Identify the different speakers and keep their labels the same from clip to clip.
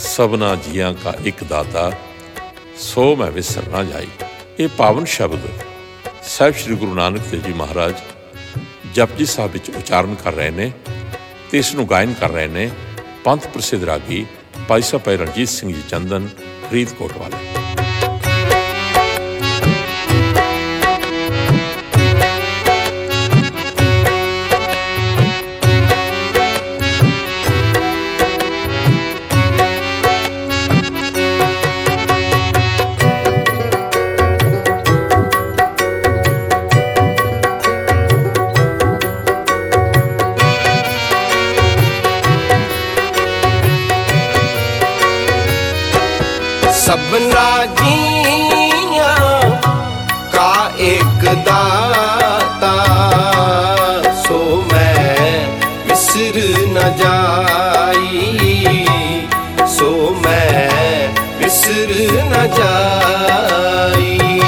Speaker 1: सबना जियां का एक दाता, सो मैं विसर ना जाई। ये पावन शब्द ਸਾਹਿਬ श्री गुरु नानक देव जी महाराज जपजी साहब विच उचारण कर रहे हैं तो इसनूं गायन कर रहे हैं पंथ प्रसिद्ध रागी भाई साहब भाई रणजीत सिंह जी चंदन फरीदकोट वाले।
Speaker 2: सबना जियां का एक दाता, सो मैं विसर न जाई, सो मैं विसर न जाई।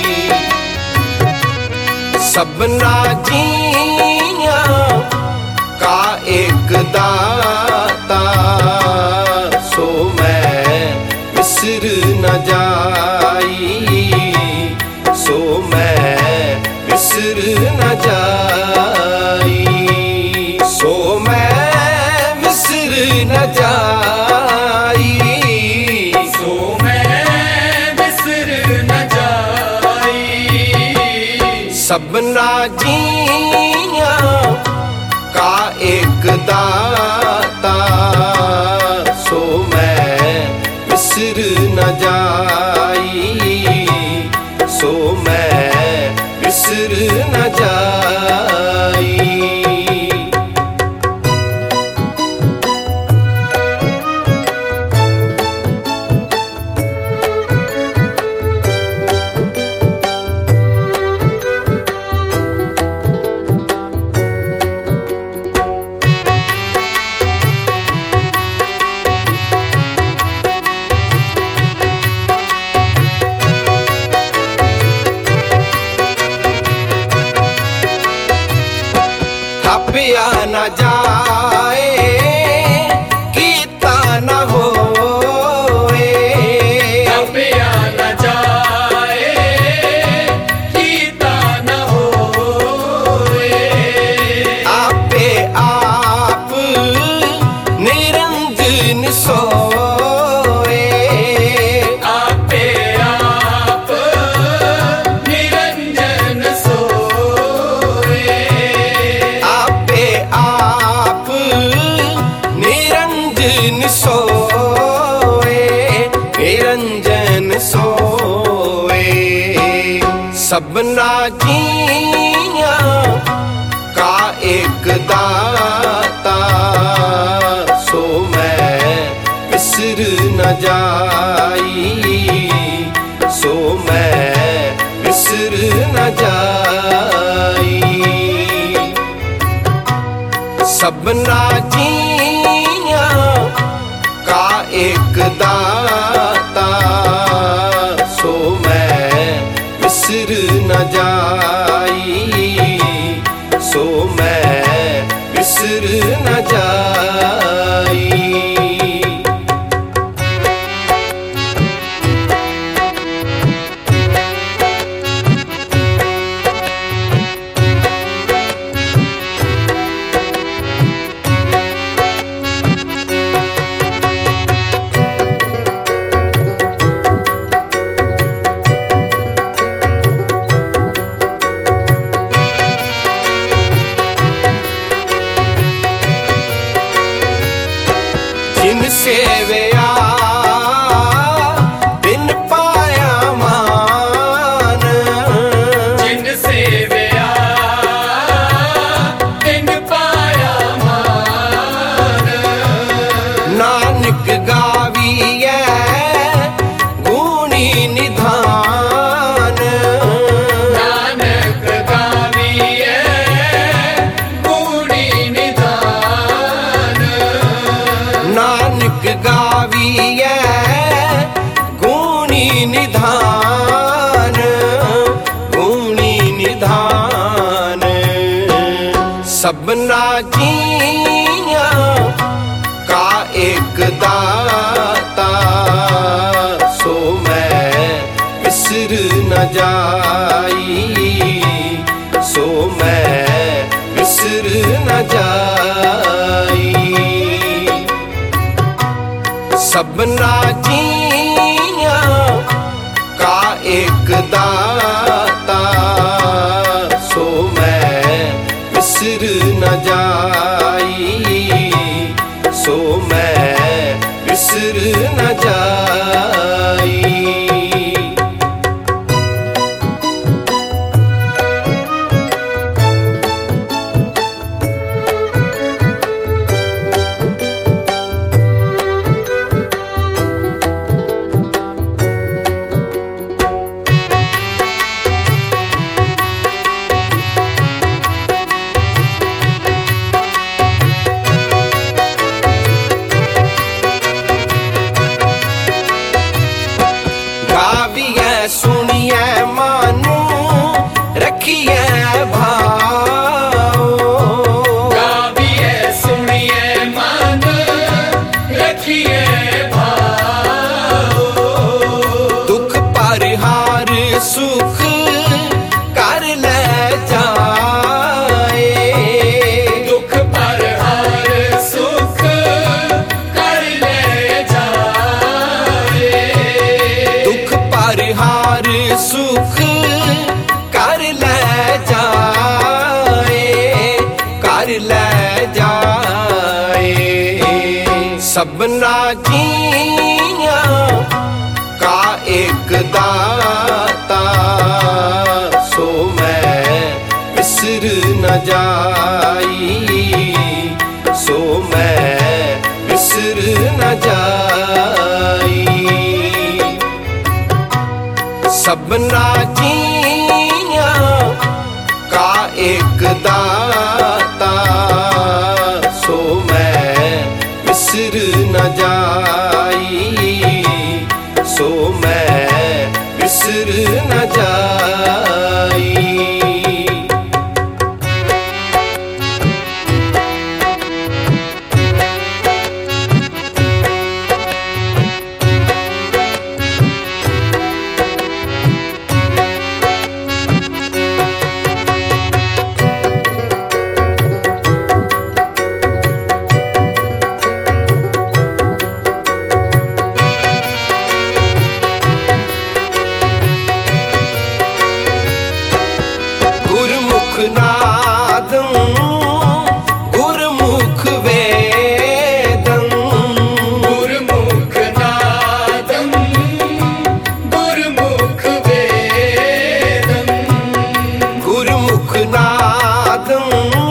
Speaker 2: सबना जियां का एक दाता, सो मैं विसर न जाई, सो मैं विसर न जाई, सो मैं विसर न जाई,
Speaker 3: सो मैं विसर न जाई।
Speaker 2: सबना जियां का एक दाता, सो मैं विसर न जाई, सो मैं विसर न जाई। थपिया न जाए कीता न होए,
Speaker 3: थपिया न जाए कीता न होए।
Speaker 2: आपे आप निरंजन सोए,
Speaker 3: आपे आप निरंजन सोए।
Speaker 2: आपे आप निरंजन सोए, निरंजन सोए। सबना जियां का एक दाता, सो मैं विसर न जाई, सो मैं विसर न जाई। सबना जियां का एक दाता, सो मैं विसर न जाई, सो मैं विसर न जाई। जिन सेवया बिन पाया मान,
Speaker 3: जिन सेवया बिन पाया मान।
Speaker 2: नानक गाविए गुणी निधान,
Speaker 3: नानक गाविए गुणी निधान।
Speaker 2: नानक गाविए गुणी निधान, गुणी निधान। सबना जियां का एक दाता, जाई, सो मैं विसर न जाई। सबना जिया का एक दाता, सो मैं विसर न जाई, सो मैं विसर न जाई।
Speaker 3: सुनिए मानू रखिए भाव, गाविए सुनिए मानू रखिए भाव।
Speaker 2: दुख परिहार सुख कर ले जाए,
Speaker 3: दुख परिहार सुख कर ले जाए।
Speaker 2: दुख परिहार सुख कर ले जाए, कर ले जाए। सबना जिया का एक दाता, सो मैं विसर न जाई, सो मैं विसर न जाई। सबना जिया का एक दाता, सो मैं विसर न जाई, सो मैं विसर न जाई। गुरमुख नादं गुरमुख वेदं,
Speaker 3: गुरमुख नादं गुरमुख वेदं।
Speaker 2: गुरमुख नादं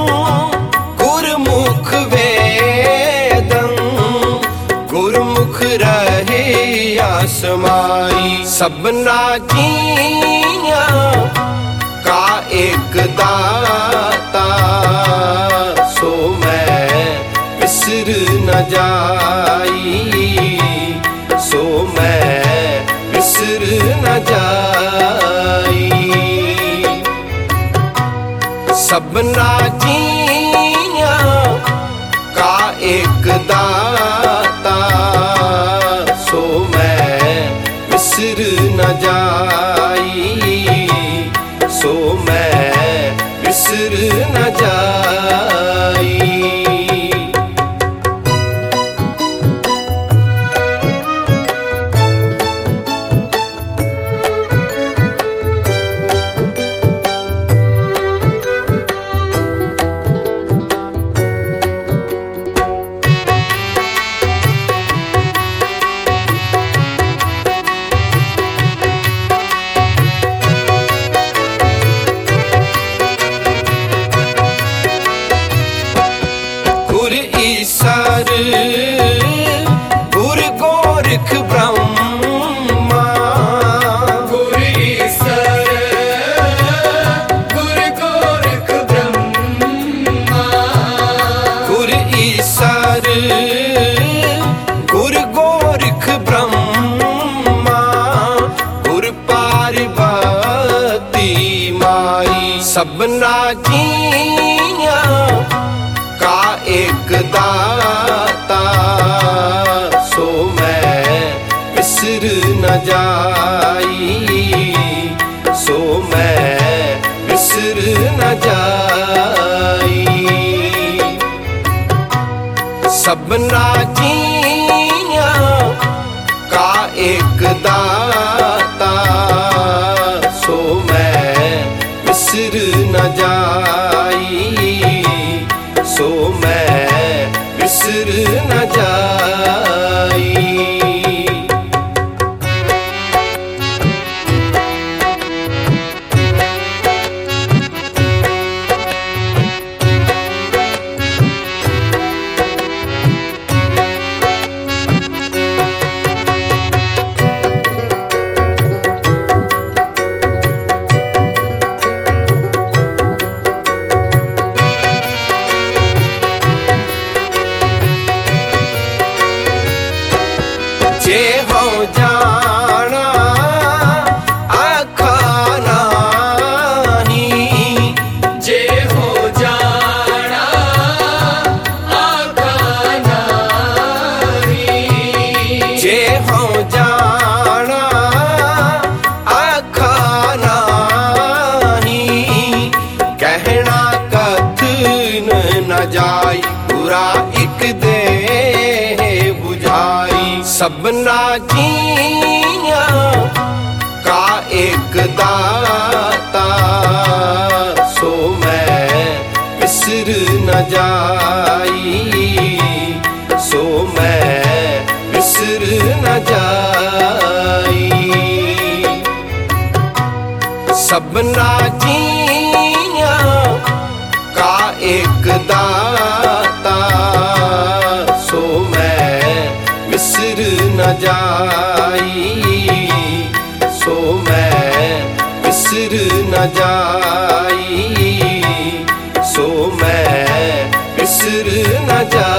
Speaker 2: गुरमुख वेदं, गुरमुख रहे आसमाई। सबना जिया का एक दाता, सो मैं विसर न जाई, सो मैं विसर न जाई। सबना जिया का एक दाता, सो मैं विसर न जाई, सो मैं विसर न जाई। ईसर गुरु गोरख ब्रह्मा,
Speaker 3: गुरु ईसर गुरु गोरख ब्रह्मा।
Speaker 2: गुरु ईसर गुरु गोरख ब्रह्मा, गुरु पार्वती माई। सबना जिया का एक दाता, सो मैं विसर न जाई, सबना जिया का एक दाता, सो मैं बिसर न जाई, सो मैं बिसर न जाई। जे हो जाना आखा नाहीं,
Speaker 3: जे हो जाना आखा नाही,
Speaker 2: जे हो जाना आखा नाहीं, कहना कथन न जाई, बुरा एक दे बुझाई। सबना जिया का एक दाता, सो मैं बिसर न जाई, सो मैं बिसर न जाई। सबना जिया का एक दाता, सो मैं बिसर न जाई, सो मैं बिसर न जाई, सो मैं बिसर न जाई।